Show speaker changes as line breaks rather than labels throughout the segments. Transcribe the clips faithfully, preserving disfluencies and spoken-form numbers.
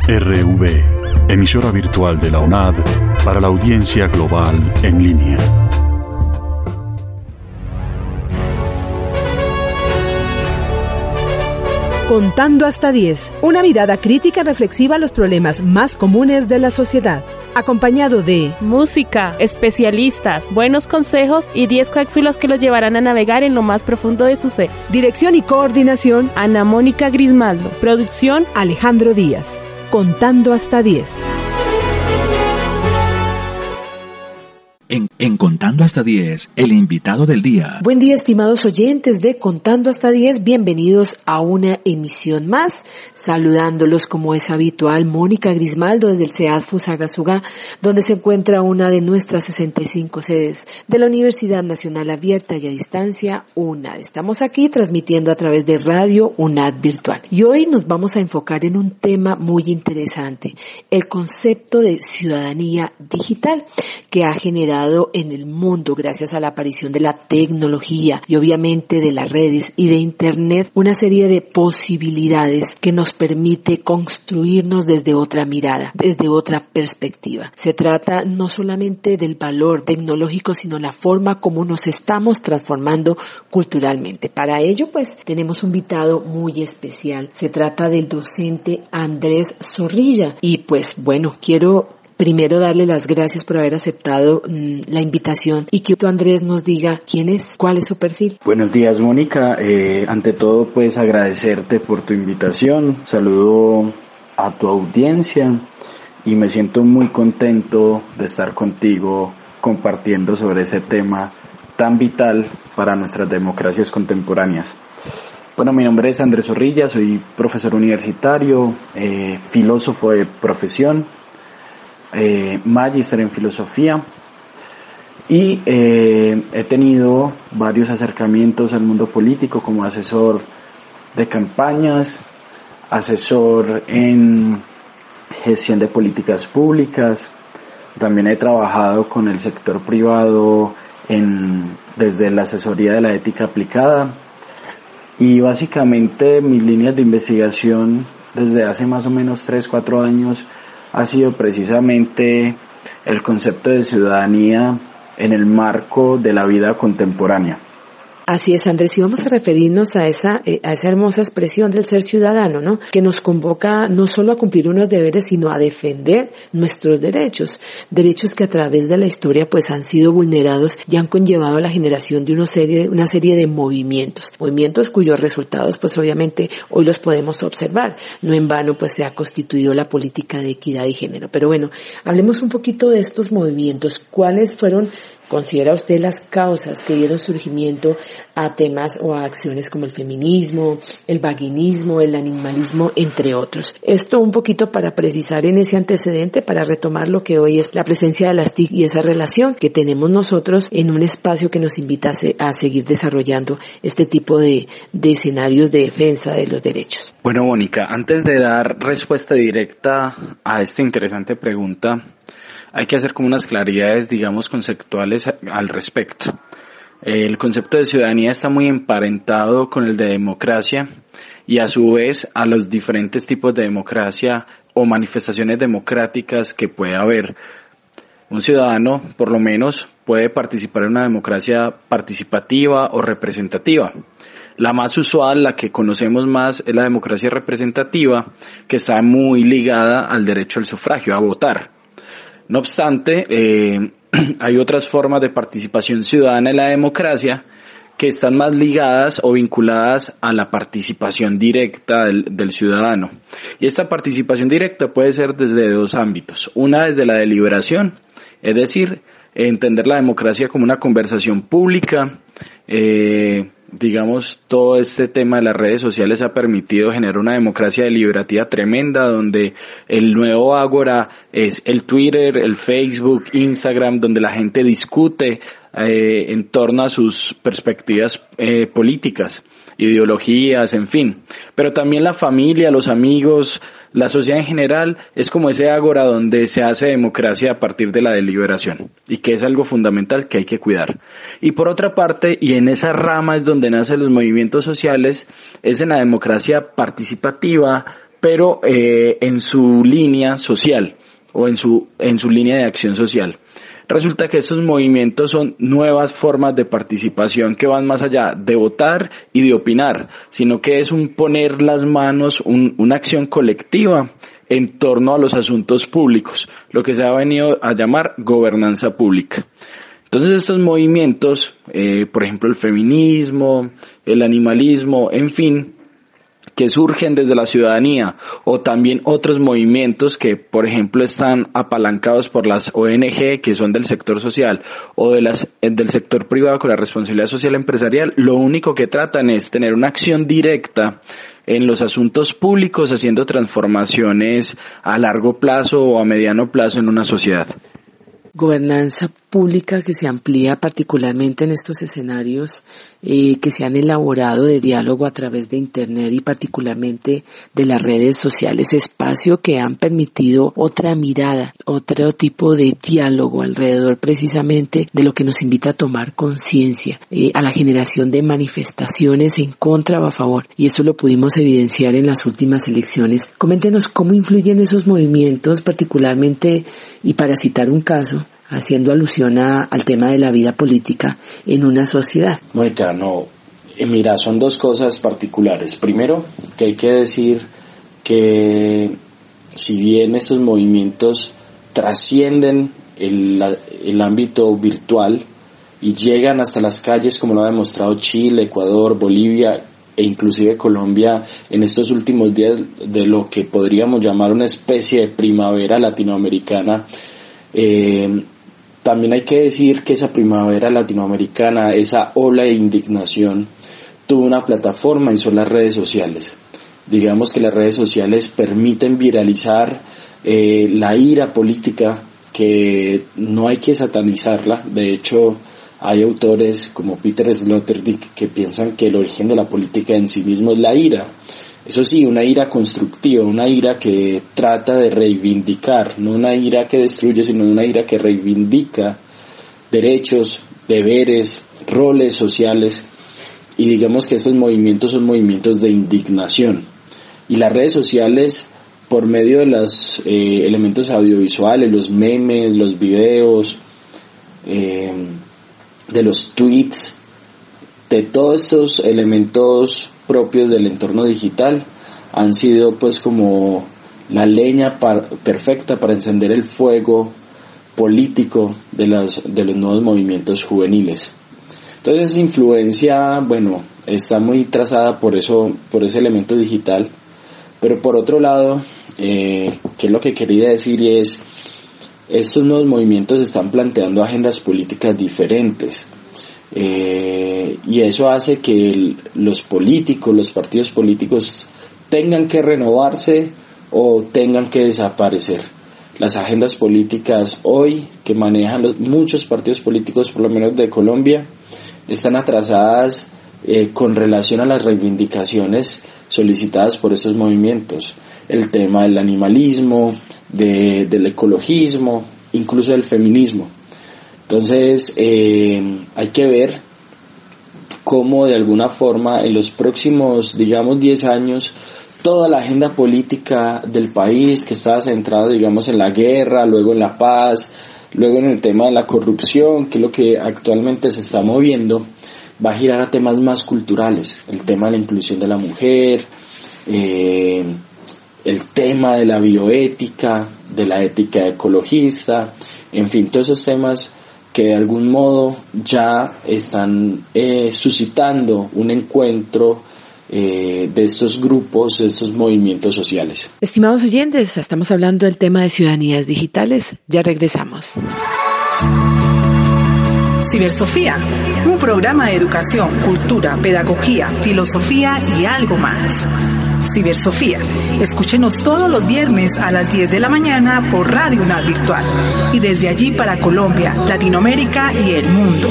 R V, emisora virtual de la U N A D para la audiencia global en línea.
Contando hasta diez, una mirada crítica reflexiva a los problemas más comunes de la sociedad, acompañado de
música, especialistas, buenos consejos y diez cápsulas que los llevarán a navegar en lo más profundo de su ser.
Dirección y coordinación,
Ana Mónica Grismaldo. Producción,
Alejandro Díaz. Contando hasta diez.
En, en Contando hasta diez, el invitado del día.
Buen día, estimados oyentes de Contando hasta diez. Bienvenidos a una emisión más. Saludándolos como es habitual, Mónica Grismaldo desde el C E A D Fusagasugá, donde se encuentra una de nuestras sesenta y cinco sedes de la Universidad Nacional Abierta y a Distancia, U N A D. Estamos aquí transmitiendo a través de Radio U N A D Virtual. Y hoy nos vamos a enfocar en un tema muy interesante, el concepto de ciudadanía digital, que ha generado en el mundo gracias a la aparición de la tecnología y obviamente de las redes y de internet una serie de posibilidades que nos permite construirnos desde otra mirada, desde otra perspectiva. Se trata no solamente del valor tecnológico, sino la forma como nos estamos transformando culturalmente. Para ello, pues, tenemos un invitado muy especial. Se trata del docente Andrés Zorrilla y, pues, bueno, quiero primero darle las gracias por haber aceptado mmm, la invitación y que tú, Andrés, nos diga quién es, cuál es su perfil.
Buenos días, Mónica. Eh, ante todo, pues agradecerte por tu invitación. Saludo a tu audiencia y me siento muy contento de estar contigo compartiendo sobre ese tema tan vital para nuestras democracias contemporáneas. Bueno, mi nombre es Andrés Zorrilla, soy profesor universitario, eh, filósofo de profesión, Eh, magíster en filosofía y eh, he tenido varios acercamientos al mundo político como asesor de campañas, asesor en gestión de políticas públicas. También he trabajado con el sector privado en, desde la asesoría de la ética aplicada y básicamente mis líneas de investigación desde hace más o menos tres, cuatro años ha sido precisamente el concepto de ciudadanía en el marco de la vida contemporánea.
Así es, Andrés, y vamos a referirnos a esa eh, a esa hermosa expresión del ser ciudadano, ¿no? Que nos convoca no solo a cumplir unos deberes, sino a defender nuestros derechos, derechos que a través de la historia pues han sido vulnerados y han conllevado a la generación de una serie una serie de movimientos, movimientos cuyos resultados pues obviamente hoy los podemos observar. No en vano pues se ha constituido la política de equidad y género. Pero bueno, hablemos un poquito de estos movimientos. ¿Cuáles fueron, considera usted, las causas que dieron surgimiento a temas o a acciones como el feminismo, el vaginismo, el animalismo, entre otros? Esto un poquito para precisar en ese antecedente, para retomar lo que hoy es la presencia de las T I C y esa relación que tenemos nosotros en un espacio que nos invita a, se, a seguir desarrollando este tipo de, de escenarios de defensa de los derechos.
Bueno, Mónica, antes de dar respuesta directa a esta interesante pregunta, hay que hacer como unas claridades, digamos, conceptuales al respecto. El concepto de ciudadanía está muy emparentado con el de democracia y a su vez a los diferentes tipos de democracia o manifestaciones democráticas que puede haber. Un ciudadano, por lo menos, puede participar en una democracia participativa o representativa. La más usual, la que conocemos más, es la democracia representativa, que está muy ligada al derecho al sufragio, a votar. No obstante, eh, hay otras formas de participación ciudadana en la democracia que están más ligadas o vinculadas a la participación directa del, del ciudadano. Y esta participación directa puede ser desde dos ámbitos. Una desde la deliberación, es decir, entender la democracia como una conversación pública. Eh, digamos, todo este tema de las redes sociales ha permitido generar una democracia deliberativa tremenda, donde el nuevo ágora es el Twitter, el Facebook, Instagram, donde la gente discute eh, en torno a sus perspectivas eh, políticas, ideologías, en fin. Pero también la familia, los amigos, la sociedad en general es como ese ágora donde se hace democracia a partir de la deliberación y que es algo fundamental que hay que cuidar. Y por otra parte, y en esa rama es donde nacen los movimientos sociales, es en la democracia participativa pero eh, en su línea social o en su, en su línea de acción social. Resulta que estos movimientos son nuevas formas de participación que van más allá de votar y de opinar, sino que es un poner las manos, un, una acción colectiva en torno a los asuntos públicos, lo que se ha venido a llamar gobernanza pública. Entonces estos movimientos, eh, por ejemplo el feminismo, el animalismo, en fin, que surgen desde la ciudadanía, o también otros movimientos que, por ejemplo, están apalancados por las O N G, que son del sector social, o de las del sector privado con la responsabilidad social empresarial, lo único que tratan es tener una acción directa en los asuntos públicos, haciendo transformaciones a largo plazo o a mediano plazo en una sociedad.
Gobernanza pública que se amplía particularmente en estos escenarios eh, que se han elaborado de diálogo a través de Internet y particularmente de las redes sociales, espacio que han permitido otra mirada, otro tipo de diálogo alrededor precisamente de lo que nos invita a tomar conciencia, eh, a la generación de manifestaciones en contra o a favor, y esto lo pudimos evidenciar en las últimas elecciones. Coméntenos cómo influyen esos movimientos particularmente, y para citar un caso, haciendo alusión a, al tema de la vida política en una sociedad.
Mónica, no, eh, mira, son dos cosas particulares. Primero, que hay que decir que si bien estos movimientos trascienden el, la, el ámbito virtual y llegan hasta las calles, como lo ha demostrado Chile, Ecuador, Bolivia e inclusive Colombia en estos últimos días, de lo que podríamos llamar una especie de primavera latinoamericana, eh, también hay que decir que esa primavera latinoamericana, esa ola de indignación, tuvo una plataforma y son las redes sociales. Digamos que las redes sociales permiten viralizar eh, la ira política, que no hay que satanizarla. De hecho, hay autores como Peter Sloterdijk que piensan que el origen de la política en sí mismo es la ira. Eso sí, una ira constructiva, una ira que trata de reivindicar, no una ira que destruye, sino una ira que reivindica derechos, deberes, roles sociales, y digamos que estos movimientos son movimientos de indignación. Y las redes sociales, por medio de los eh, elementos audiovisuales, los memes, los videos, eh, de los tweets, de todos estos elementos propios del entorno digital, han sido pues como la leña par- perfecta para encender el fuego político de los, de los nuevos movimientos juveniles. Entonces esa influencia, bueno, está muy trazada por eso, por ese elemento digital, pero por otro lado, eh, que es lo que quería decir, es estos nuevos movimientos están planteando agendas políticas diferentes. Eh, y eso hace que el, los políticos, los partidos políticos tengan que renovarse o tengan que desaparecer. Las agendas políticas hoy que manejan los, muchos partidos políticos, por lo menos de Colombia, están atrasadas eh, con relación a las reivindicaciones solicitadas por esos movimientos. El tema del animalismo, de, del ecologismo, incluso del feminismo. Entonces, eh, hay que ver cómo de alguna forma en los próximos, digamos, diez años, toda la agenda política del país, que estaba centrada, digamos, en la guerra, luego en la paz, luego en el tema de la corrupción, que es lo que actualmente se está moviendo, va a girar a temas más culturales. El tema de la inclusión de la mujer, eh, el tema de la bioética, de la ética ecologista, en fin, todos esos temas que de algún modo ya están eh, suscitando un encuentro eh, de estos grupos, de estos movimientos sociales.
Estimados oyentes, estamos hablando del tema de ciudadanías digitales. Ya regresamos.
Cibersofía, un programa de educación, cultura, pedagogía, filosofía y algo más. Cibersofía. Escúchenos todos los viernes a las diez de la mañana por Radio UNAD Virtual y desde allí para Colombia, Latinoamérica y el mundo.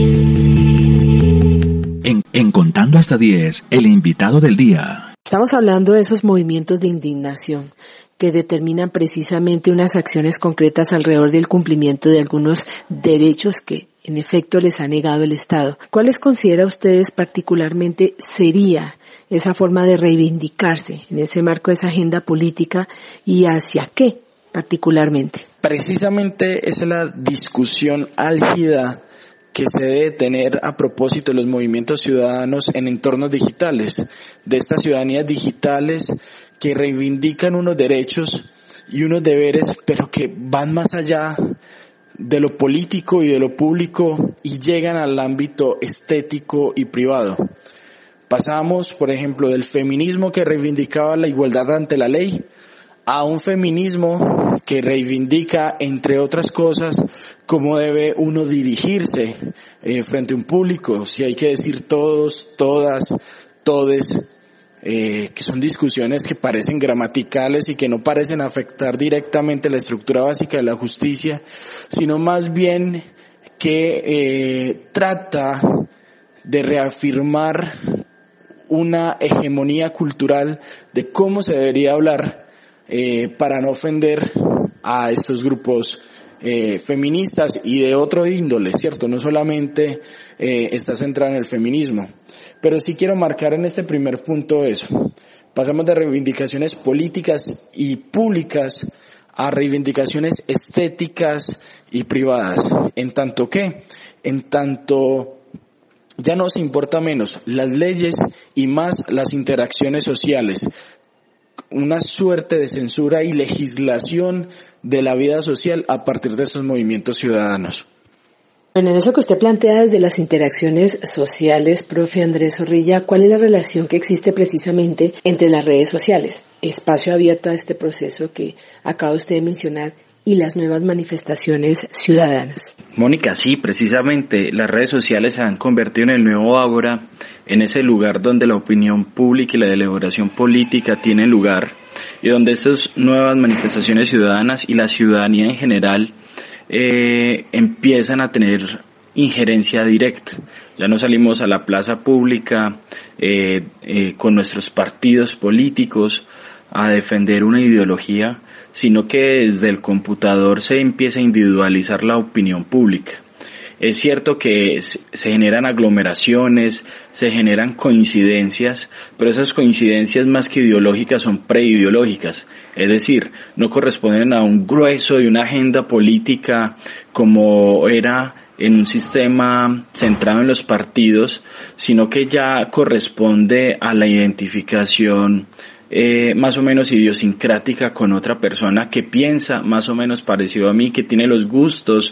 En, en Contando hasta diez, el invitado del día.
Estamos hablando de esos movimientos de indignación que determinan precisamente unas acciones concretas alrededor del cumplimiento de algunos derechos que en efecto les ha negado el Estado. ¿Cuáles considera ustedes particularmente sería esa forma de reivindicarse en ese marco de esa agenda política y hacia qué particularmente?
Precisamente esa es la discusión álgida que se debe tener a propósito de los movimientos ciudadanos en entornos digitales, de estas ciudadanías digitales que reivindican unos derechos y unos deberes, pero que van más allá de lo político y de lo público y llegan al ámbito estético y privado. Pasamos, por ejemplo, del feminismo que reivindicaba la igualdad ante la ley a un feminismo que reivindica, entre otras cosas, cómo debe uno dirigirse eh, frente a un público, si hay que decir todos, todas, todes, eh, que son discusiones que parecen gramaticales y que no parecen afectar directamente la estructura básica de la justicia, sino más bien que eh, trata de reafirmar una hegemonía cultural de cómo se debería hablar eh, para no ofender a estos grupos eh, feministas y de otro índole, ¿cierto? No solamente eh, está centrada en el feminismo. Pero sí quiero marcar en este primer punto eso. Pasamos de reivindicaciones políticas y públicas a reivindicaciones estéticas y privadas. En tanto que, en tanto ya nos importa menos las leyes y más las interacciones sociales. Una suerte de censura y legislación de la vida social a partir de estos movimientos ciudadanos.
Bueno, en eso que usted plantea desde las interacciones sociales, profe Andrés Zorrilla, ¿cuál es la relación que existe precisamente entre las redes sociales, espacio abierto a este proceso que acaba usted de mencionar, y las nuevas manifestaciones ciudadanas?
Mónica, sí, precisamente las redes sociales se han convertido en el nuevo ágora, en ese lugar donde la opinión pública y la deliberación política tienen lugar y donde estas nuevas manifestaciones ciudadanas y la ciudadanía en general eh, empiezan a tener injerencia directa. Ya no salimos a la plaza pública eh, eh, con nuestros partidos políticos a defender una ideología, sino que desde el computador se empieza a individualizar la opinión pública. Es cierto que se generan aglomeraciones, se generan coincidencias, pero esas coincidencias más que ideológicas son preideológicas, es decir, no corresponden a un grueso de una agenda política como era en un sistema centrado en los partidos, sino que ya corresponde a la identificación Eh, más o menos idiosincrática con otra persona que piensa más o menos parecido a mí, que tiene los gustos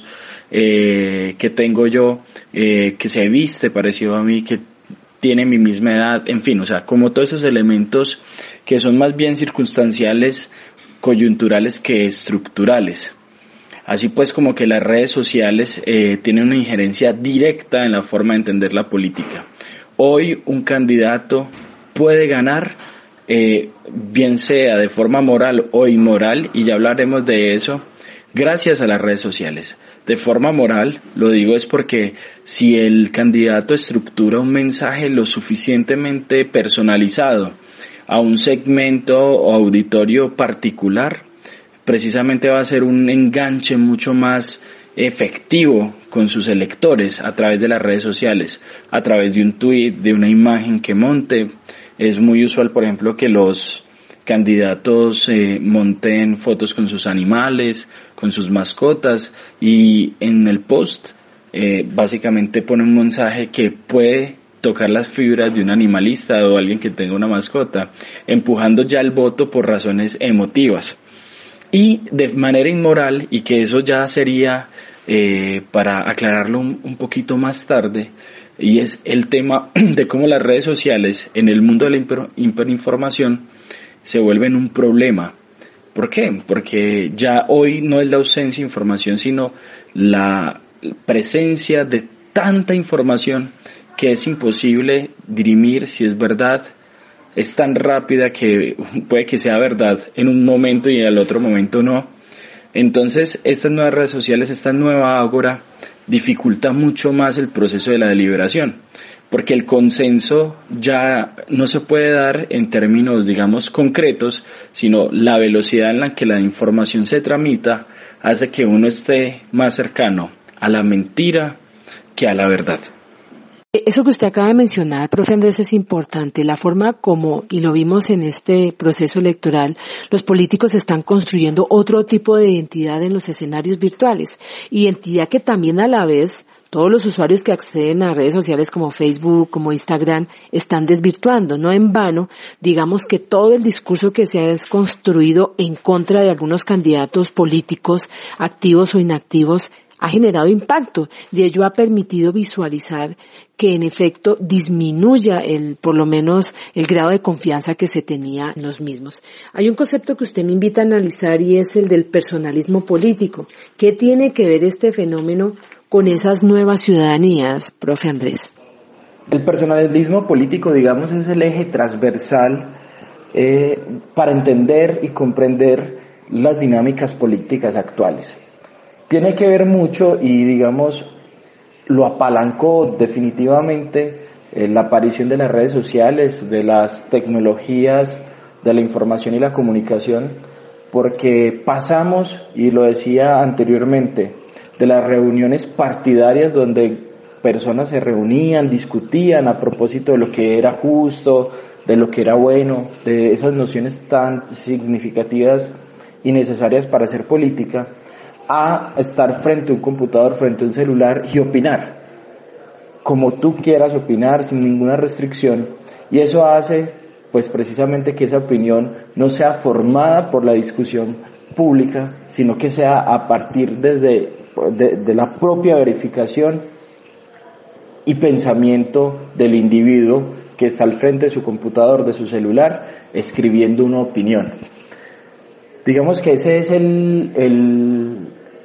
eh, que tengo yo, eh, que se viste parecido a mí, que tiene mi misma edad, en fin, o sea, como todos esos elementos que son más bien circunstanciales, coyunturales que estructurales. Así pues, como que las redes sociales eh, tienen una injerencia directa en la forma de entender la política. Hoy un candidato puede ganar Eh, bien sea de forma moral o inmoral, y ya hablaremos de eso, gracias a las redes sociales. De forma moral, lo digo es porque si el candidato estructura un mensaje lo suficientemente personalizado a un segmento o auditorio particular, precisamente va a ser un enganche mucho más efectivo con sus electores a través de las redes sociales, a través de un tweet, de una imagen que monte. Es muy usual, por ejemplo, que los candidatos eh, monten fotos con sus animales, con sus mascotas, y en el post eh, básicamente ponen un mensaje que puede tocar las fibras de un animalista o alguien que tenga una mascota, empujando ya el voto por razones emotivas. Y de manera inmoral, y que eso ya sería eh, para aclararlo un, un poquito más tarde, y es el tema de cómo las redes sociales en el mundo de la hiper, hiperinformación se vuelven un problema. ¿Por qué? Porque ya hoy no es la ausencia de información, sino la presencia de tanta información que es imposible dirimir si es verdad. Es tan rápida que puede que sea verdad en un momento y en el otro momento no. Entonces, estas nuevas redes sociales, esta nueva ágora, dificulta mucho más el proceso de la deliberación, porque el consenso ya no se puede dar en términos, digamos, concretos, sino la velocidad en la que la información se tramita hace que uno esté más cercano a la mentira que a la verdad.
Eso que usted acaba de mencionar, profe Andrés, es importante. La forma como, y lo vimos en este proceso electoral, los políticos están construyendo otro tipo de identidad en los escenarios virtuales. Identidad que también a la vez todos los usuarios que acceden a redes sociales como Facebook, como Instagram, están desvirtuando. No en vano, digamos que todo el discurso que se ha construido en contra de algunos candidatos políticos, activos o inactivos, ha generado impacto y ello ha permitido visualizar que en efecto disminuya el, por lo menos el grado de confianza que se tenía en los mismos. Hay un concepto que usted me invita a analizar y es el del personalismo político. ¿Qué tiene que ver este fenómeno con esas nuevas ciudadanías, profe Andrés?
El personalismo político, digamos, es el eje transversal eh, para entender y comprender las dinámicas políticas actuales. Tiene que ver mucho y, digamos, lo apalancó definitivamente eh, la aparición de las redes sociales, de las tecnologías, de la información y la comunicación, porque pasamos, y lo decía anteriormente, de las reuniones partidarias donde personas se reunían, discutían a propósito de lo que era justo, de lo que era bueno, de esas nociones tan significativas y necesarias para hacer política, a estar frente a un computador, frente a un celular y opinar, como tú quieras opinar, sin ninguna restricción, y eso hace, pues precisamente que esa opinión no sea formada por la discusión pública, sino que sea a partir desde de, de la propia verificación y pensamiento del individuo que está al frente de su computador, de su celular, escribiendo una opinión. Digamos que ese es el, el,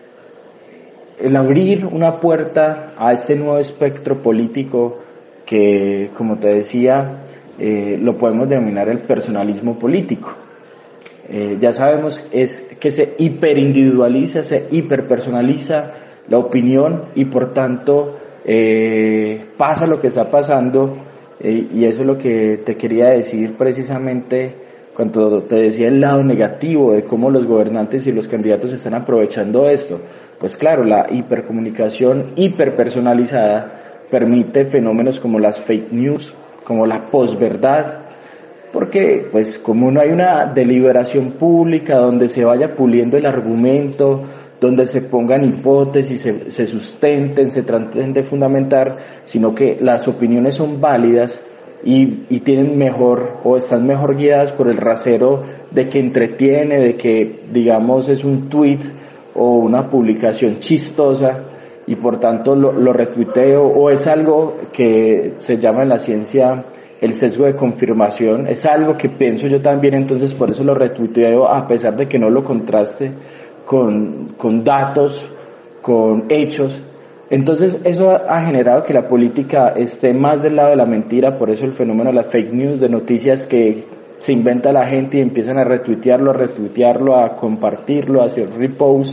el abrir una puerta a este nuevo espectro político que, como te decía, eh, lo podemos denominar el personalismo político. Eh, ya sabemos es que se hiperindividualiza, se hiperpersonaliza la opinión y por tanto eh, pasa lo que está pasando eh, y eso es lo que te quería decir precisamente cuando te decía el lado negativo de cómo los gobernantes y los candidatos están aprovechando esto. Pues claro, la hipercomunicación hiperpersonalizada permite fenómenos como las fake news, como la posverdad, porque pues como no hay una deliberación pública donde se vaya puliendo el argumento, donde se pongan hipótesis, se, se sustenten, se traten de fundamentar, sino que las opiniones son válidas y, y tienen mejor o están mejor guiadas por el rasero de que entretiene, de que digamos es un tweet o una publicación chistosa y por tanto lo, lo retuiteo, o es algo que se llama en la ciencia el sesgo de confirmación, es algo que pienso yo también, entonces por eso lo retuiteo a pesar de que no lo contraste con, con datos, con hechos. Entonces eso ha generado que la política esté más del lado de la mentira, por eso el fenómeno de las fake news, de noticias que se inventa la gente y empiezan a retuitearlo, a retuitearlo, a compartirlo, a hacer repost,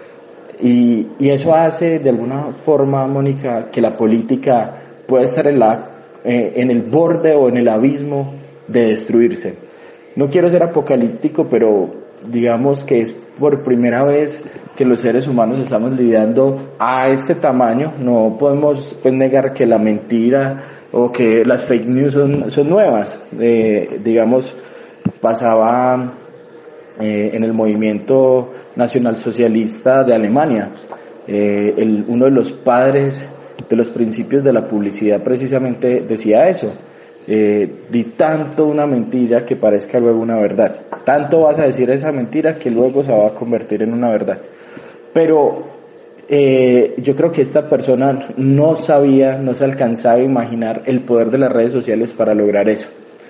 y, y eso hace de alguna forma, Mónica, que la política pueda estar en, la, eh, en el borde o en el abismo de destruirse. No quiero ser apocalíptico, pero digamos que es por primera vez que los seres humanos estamos lidiando a este tamaño. No podemos pues, negar que la mentira o que las fake news son, son nuevas. Eh, digamos, pasaba eh, en el movimiento nacionalsocialista de Alemania. Eh, el, uno de los padres de los principios de la publicidad precisamente decía eso. Eh, di tanto una mentira que parezca luego una verdad. Tanto vas a decir esa mentira que luego se va a convertir en una verdad. Pero eh, yo creo que esta persona no sabía, no se alcanzaba a imaginar el poder de las redes sociales para lograr eso.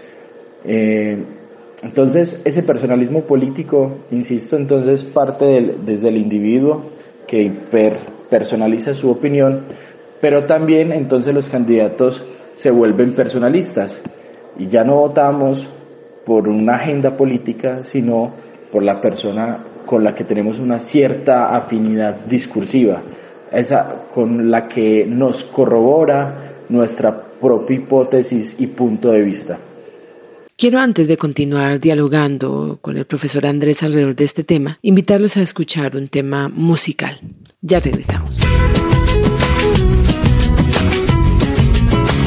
Eh, entonces, ese personalismo político, insisto, entonces parte del, desde el individuo que hiperpersonaliza su opinión, pero también entonces los candidatos se vuelven personalistas y ya no votamos por una agenda política, sino por la persona con la que tenemos una cierta afinidad discursiva, esa con la que nos corrobora nuestra propia hipótesis y punto de vista.
Quiero, antes de continuar dialogando con el profesor Andrés alrededor de este tema, invitarlos a escuchar un tema musical. Ya regresamos.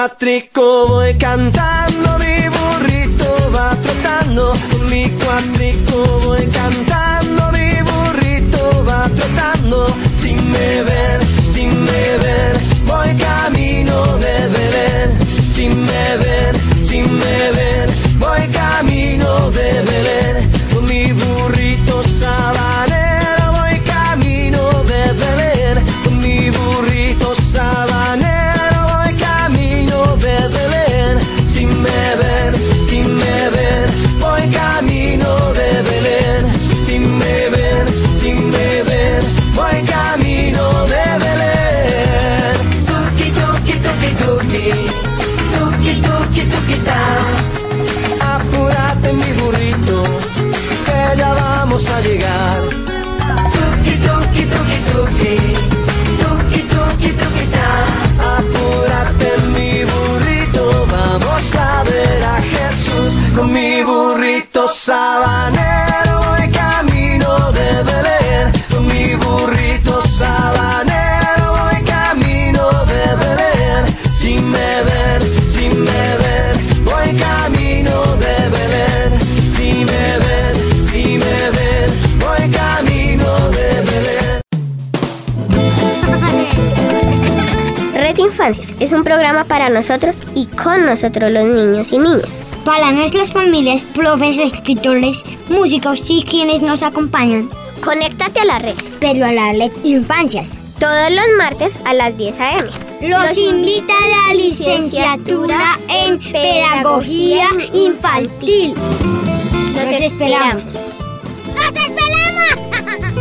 cuatrico voy cantando, mi burrito va trotando. Con mi cuatrico voy cantando, mi burrito va trotando. Sin me ver, sin me ver, voy camino de Belén. Sin me ver, sin me ver, voy camino de Belén. Con mi burrito sabanero voy camino de Belén. Con mi burrito sabanero voy camino de Belén. Sin me ver, sin me ver, voy camino de Belén. Sin me ver, sin me ver, voy camino de Belén. Tuki, tuki, tuki, tuki, tuki, tuki, tuki, ta. Apúrate mi burrito, que ya vamos a llegar. Tuki, tuki, tuki, tuki, tuki, tuki, tuki, ta. Apúrate mi burrito, vamos a ver a Jesús. Con mi burrito sabanero voy camino de Belén. Con mi burrito sabanero voy camino de Belén. Sin me ver, sin me ver, voy camino de Belén. Sin me ver, sin me ver, voy camino de Belén.
Red Infancias es un programa para nosotros y con nosotros los niños y niñas.
Para nuestras familias, profes, escritores, músicos y quienes nos acompañan.
Conéctate a la red.
Pero a la Red Infancias.
Todos los martes a las diez a eme.
Los invita a la licenciatura en Pedagogía Infantil.
Los esperamos.
¡Los esperamos!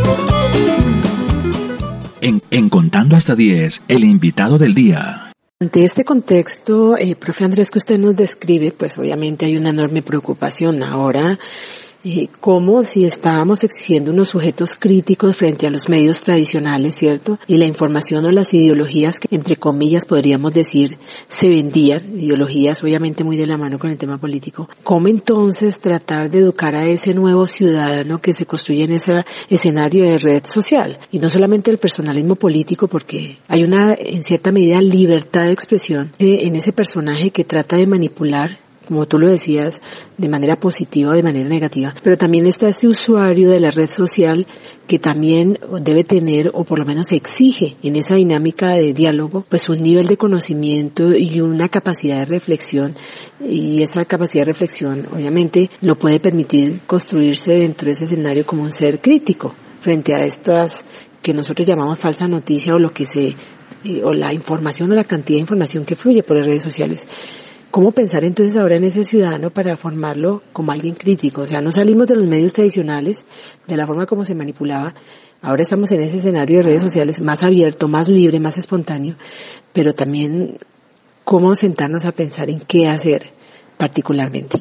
En, en Contando hasta diez, el invitado del día.
Ante este contexto, eh, profe Andrés, que usted nos describe, pues obviamente hay una enorme preocupación ahora. Eh, como si estábamos exigiendo unos sujetos críticos frente a los medios tradicionales, ¿cierto? Y la información o las ideologías que, entre comillas, podríamos decir, se vendían, ideologías obviamente muy de la mano con el tema político. ¿Cómo entonces tratar de educar a ese nuevo ciudadano que se construye en ese escenario de red social? Y no solamente el personalismo político, porque hay una, en cierta medida, libertad de expresión eh, en ese personaje que trata de manipular, como tú lo decías, de manera positiva o de manera negativa, pero también está ese usuario de la red social que también debe tener, o por lo menos exige en esa dinámica de diálogo, pues un nivel de conocimiento y una capacidad de reflexión, y esa capacidad de reflexión obviamente lo puede permitir construirse dentro de ese escenario como un ser crítico frente a estas que nosotros llamamos falsa noticia o lo que se, o la información o la cantidad de información que fluye por las redes sociales. ¿Cómo pensar entonces ahora en ese ciudadano para formarlo como alguien crítico? O sea, no salimos de los medios tradicionales, de la forma como se manipulaba. Ahora estamos en ese escenario de redes sociales más abierto, más libre, más espontáneo, pero también cómo sentarnos a pensar en qué hacer particularmente.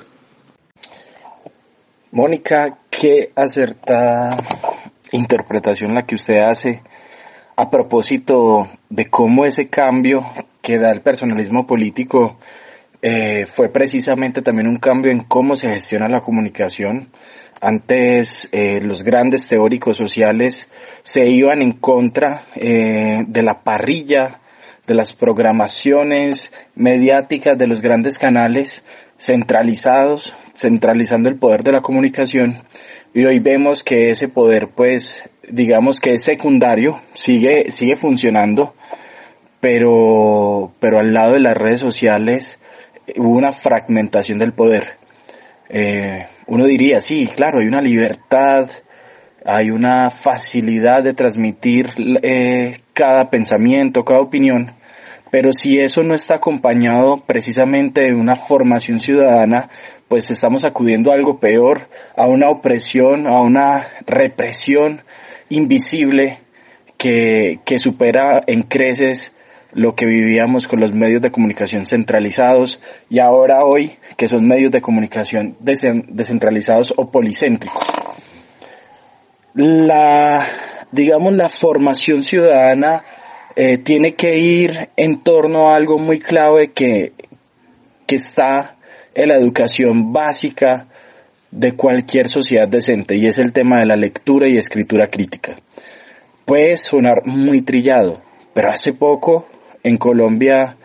Mónica, qué acertada interpretación la que usted hace a propósito de cómo ese cambio que da el personalismo político Eh, fue precisamente también un cambio en cómo se gestiona la comunicación. Antes eh, los grandes teóricos sociales se iban en contra eh, de la parrilla, de las programaciones mediáticas de los grandes canales centralizados, centralizando el poder de la comunicación. Y hoy vemos que ese poder, pues, digamos que es secundario, sigue, sigue funcionando, pero, pero al lado de las redes sociales hubo una fragmentación del poder. Eh, uno diría, sí, claro, hay una libertad, hay una facilidad de transmitir eh, cada pensamiento, cada opinión, pero si eso no está acompañado precisamente de una formación ciudadana, pues estamos acudiendo a algo peor, a una opresión, a una represión invisible que, que supera en creces lo que vivíamos con los medios de comunicación centralizados y ahora hoy que son medios de comunicación descentralizados o policéntricos. La, digamos, la formación ciudadana eh, tiene que ir en torno a algo muy clave que, que está en la educación básica de cualquier sociedad decente, y es el tema de la lectura y escritura crítica. Puede sonar muy trillado, pero hace poco en Colombia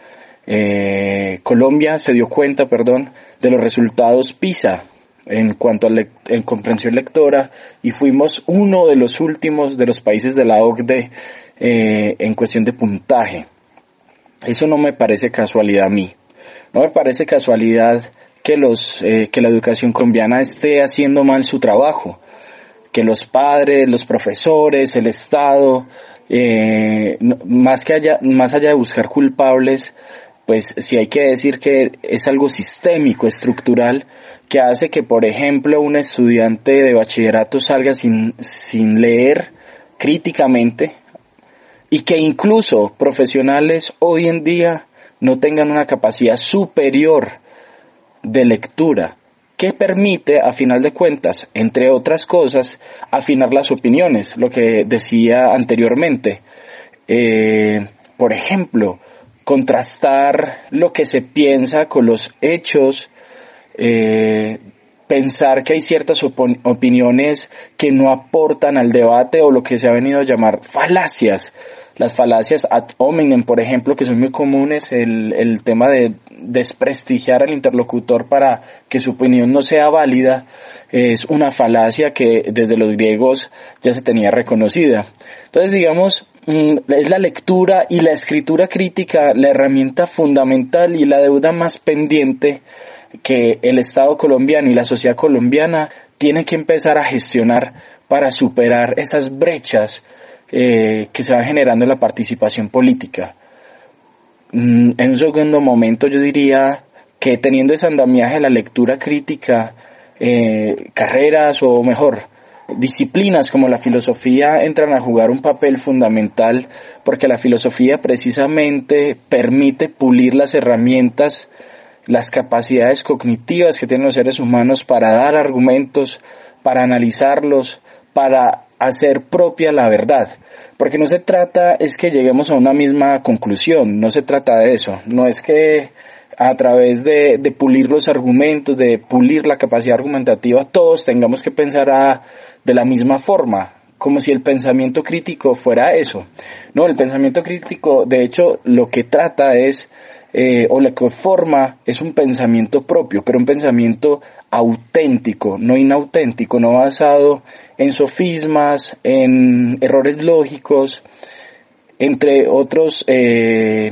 Eh, Colombia se dio cuenta, perdón, de los resultados PISA en cuanto a le- en comprensión lectora, y fuimos uno de los últimos de los países de la O C D E eh, en cuestión de puntaje. Eso no me parece casualidad a mí. No me parece casualidad que los eh, que la educación colombiana esté haciendo mal su trabajo, que los padres, los profesores, el Estado, eh, no, más que haya, más allá de buscar culpables, pues sí hay que decir que es algo sistémico, estructural, que hace que, por ejemplo, un estudiante de bachillerato salga sin, sin leer críticamente, y que incluso profesionales hoy en día no tengan una capacidad superior de lectura, que permite, a final de cuentas, entre otras cosas, afinar las opiniones, lo que decía anteriormente. Eh, por ejemplo, contrastar lo que se piensa con los hechos, eh, pensar que hay ciertas opon- opiniones que no aportan al debate, o lo que se ha venido a llamar falacias. Las falacias ad hominem, por ejemplo, que son muy comunes, el, el tema de desprestigiar al interlocutor para que su opinión no sea válida, es una falacia que desde los griegos ya se tenía reconocida. Entonces, digamos, es la lectura y la escritura crítica la herramienta fundamental y la deuda más pendiente que el Estado colombiano y la sociedad colombiana tienen que empezar a gestionar para superar esas brechas eh, que se van generando en la participación política. Mm, en un segundo momento yo diría que teniendo ese andamiaje de la lectura crítica, eh, carreras o mejor, disciplinas como la filosofía entran a jugar un papel fundamental, porque la filosofía precisamente permite pulir las herramientas, las capacidades cognitivas que tienen los seres humanos para dar argumentos, para analizarlos, para hacer propia la verdad. Porque no se trata es que lleguemos a una misma conclusión, no se trata de eso, no es que a través de, de pulir los argumentos, de pulir la capacidad argumentativa, todos tengamos que pensar a, de la misma forma, como si el pensamiento crítico fuera eso. No, el pensamiento crítico, de hecho, lo que trata es, eh, o lo que forma, es un pensamiento propio, pero un pensamiento auténtico, no inauténtico, no basado en sofismas, en errores lógicos, entre otros eh,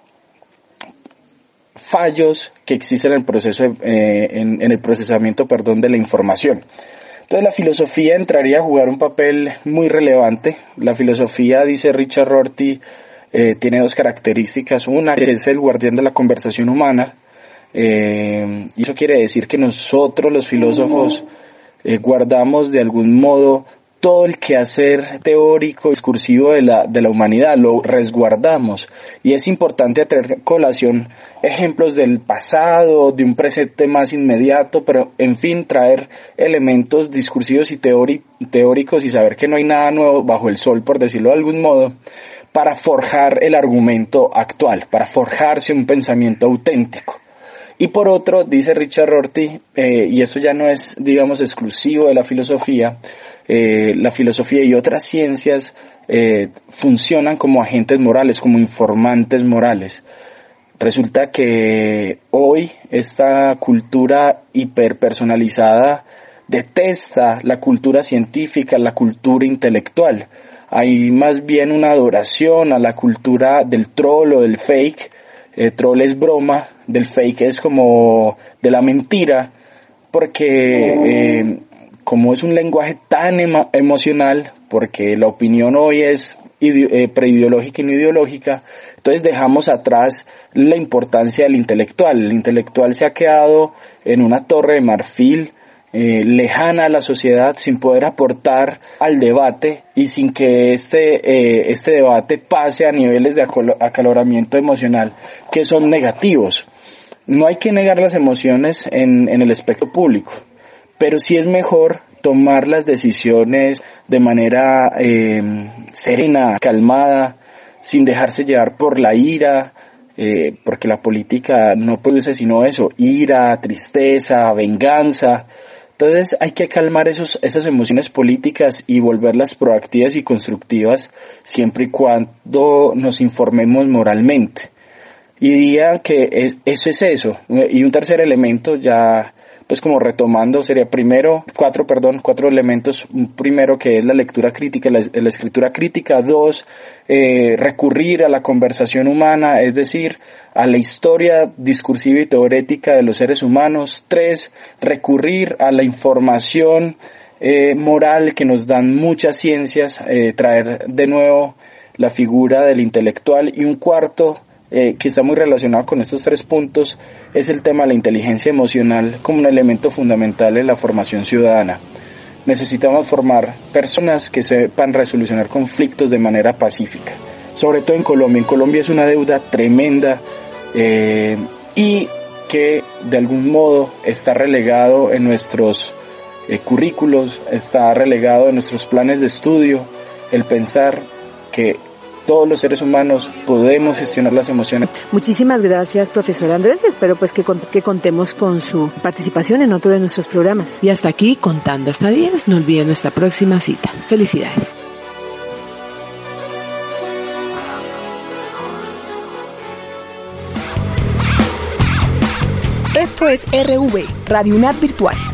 fallos que existen en el proceso, eh, en, en el procesamiento, perdón, de la información. Entonces la filosofía entraría a jugar un papel muy relevante. La filosofía, dice Richard Rorty, eh, tiene dos características. Una es el guardián de la conversación humana, eh, y eso quiere decir que nosotros los filósofos eh, guardamos de algún modo todo el quehacer teórico, discursivo de la, de la humanidad, lo resguardamos, y es importante traer colación ejemplos del pasado, de un presente más inmediato, pero en fin, traer elementos discursivos y teori- teóricos y saber que no hay nada nuevo bajo el sol, por decirlo de algún modo, para forjar el argumento actual, para forjarse un pensamiento auténtico. Y por otro, dice Richard Rorty, eh, y eso ya no es, digamos, exclusivo de la filosofía, eh, la filosofía y otras ciencias eh, funcionan como agentes morales, como informantes morales. Resulta que hoy esta cultura hiperpersonalizada detesta la cultura científica, la cultura intelectual. Hay más bien una adoración a la cultura del troll o del fake. El troll es broma, del fake es como de la mentira, porque eh, como es un lenguaje tan emo- emocional, porque la opinión hoy es ide- eh, preideológica y no ideológica, entonces dejamos atrás la importancia del intelectual. El intelectual se ha quedado en una torre de marfil, Eh, lejana a la sociedad, sin poder aportar al debate y sin que este eh, este debate pase a niveles de acolo- acaloramiento emocional que son negativos. No hay que negar las emociones en, en el espectro público, pero sí es mejor tomar las decisiones de manera eh, serena, calmada, sin dejarse llevar por la ira, eh, porque la política no produce sino eso, ira, tristeza, venganza. Entonces hay que calmar esos, esas emociones políticas y volverlas proactivas y constructivas siempre y cuando nos informemos moralmente. Y diría que eso es eso. Y un tercer elemento ya, pues como retomando, sería primero, cuatro, perdón, cuatro elementos. Un primero que es la lectura crítica, la, la escritura crítica. Dos, eh, recurrir a la conversación humana, es decir, a la historia discursiva y teorética de los seres humanos. Tres, recurrir a la información eh, moral que nos dan muchas ciencias, eh, traer de nuevo la figura del intelectual. Y un cuarto, Eh, que está muy relacionado con estos tres puntos, es el tema de la inteligencia emocional como un elemento fundamental en la formación ciudadana. Necesitamos formar personas que sepan resolucionar conflictos de manera pacífica, sobre todo en Colombia. En Colombia es una deuda tremenda eh, y que de algún modo está relegado en nuestros eh, currículos, está relegado en nuestros planes de estudio, el pensar que todos los seres humanos podemos gestionar las emociones.
Muchísimas gracias, profesor Andrés. Espero pues que, que contemos con su participación en otro de nuestros programas. Y hasta aquí, Contando hasta diez. No olviden nuestra próxima cita. Felicidades.
Esto es R V, Radio UNAD Virtual.